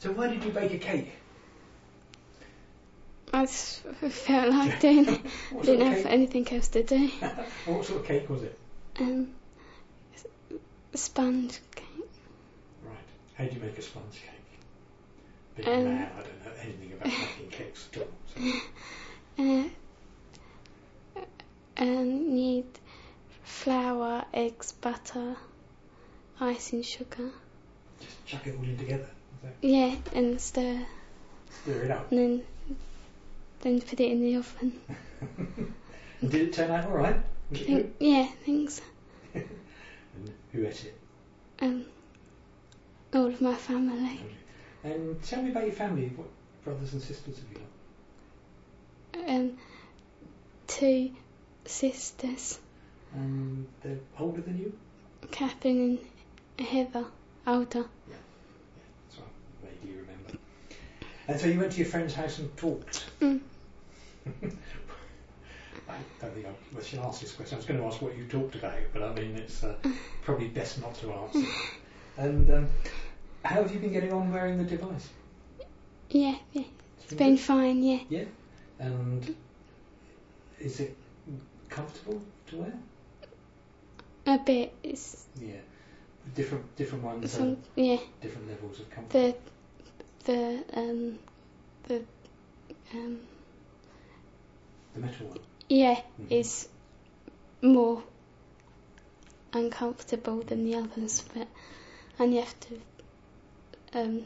So why did you bake a cake? I just felt like doing it. Didn't have anything else to do. What sort of cake was it? Sponge cake. Right. How do you make a sponge cake? Being man, I don't know anything about making cakes at all. So. Need flour, eggs, butter, icing, sugar. Just chuck it all in together. Yeah, and stir. Stir it up. And then put it in the oven. And did it turn out all right? Was it good? Yeah, thanks. And who ate it? All of my family. And tell me about your family. What brothers and sisters have you got? 2 sisters. They're older than you? Catherine and Heather, older. Yeah, that's right. Vaguely remember. And so you went to your friend's house and talked? I don't think I should ask this question. I was going to ask what you talked about, but I mean, it's probably best not to answer. And how have you been getting on wearing the device? Yeah. It's been fine, yeah. Yeah? And is it comfortable to wear? A bit. It's Different ones. Yeah. Different levels of comfort. The metal one. Yeah, is more uncomfortable than the others, and you have to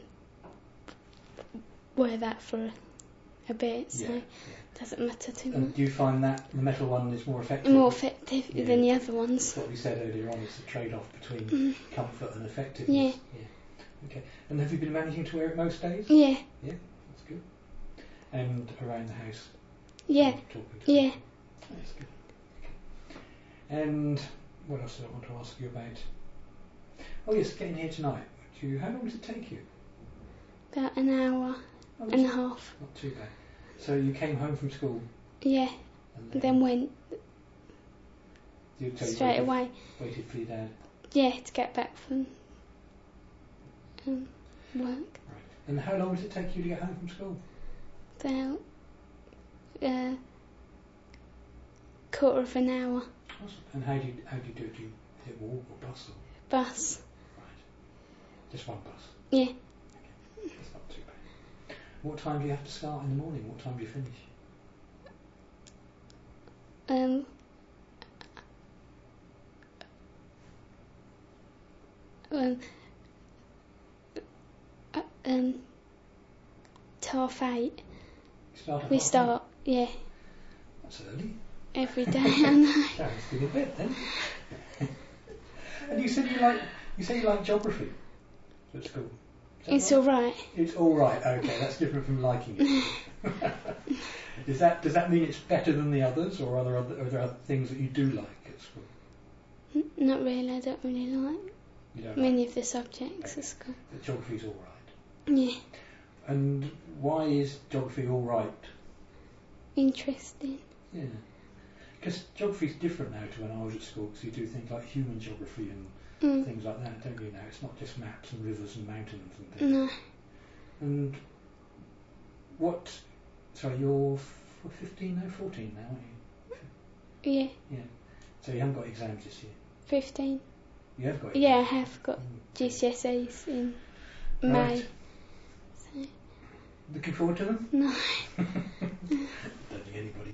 wear that for a bit, so it doesn't matter too much. And do you find that the metal one is more effective? More effective than the other ones. That's what we said earlier on, it's a trade-off between comfort and effectiveness. Yeah. Okay. And have you been managing to wear it most days? Yeah. Yeah, that's good. And around the house? Yeah. Talking to people? That's good. Okay. And what else did I want to ask you about? Oh yes, getting here tonight. How long does it take you? About an hour and a half. Not too bad. So you came home from school? Yeah. And then went straight away. Waited for your dad? Yeah, to get back from work. Right. And how long does it take you to get home from school? About quarter of an hour. Awesome. And how do you do it? Do you walk or bus? Bus. Right. Just one bus? Yeah. Okay. That's not too bad. What time do you have to start in the morning? What time do you finish? 8:30. We start, yeah. That's early. Every day, I know. Sounds good a bit then. And you said you like geography at school. It's all right. It's all right. Okay, that's different from liking it. Does that mean it's better than the others, or are there other things that you do like at school? Not really. I don't really like many of the subjects at school. But geography's all right. Yeah. And why is geography all right? Interesting. Yeah. Because geography's different now to when I was at school, because you do things like human geography and things like that, don't you now? It's not just maps and rivers and mountains and things. No. And you're 15 now, 14 now, aren't you? Yeah. Yeah. So you haven't got exams this year? 15. You have got exams? Yeah, I have got GCSEs in May. Right. So. Looking forward to them? No.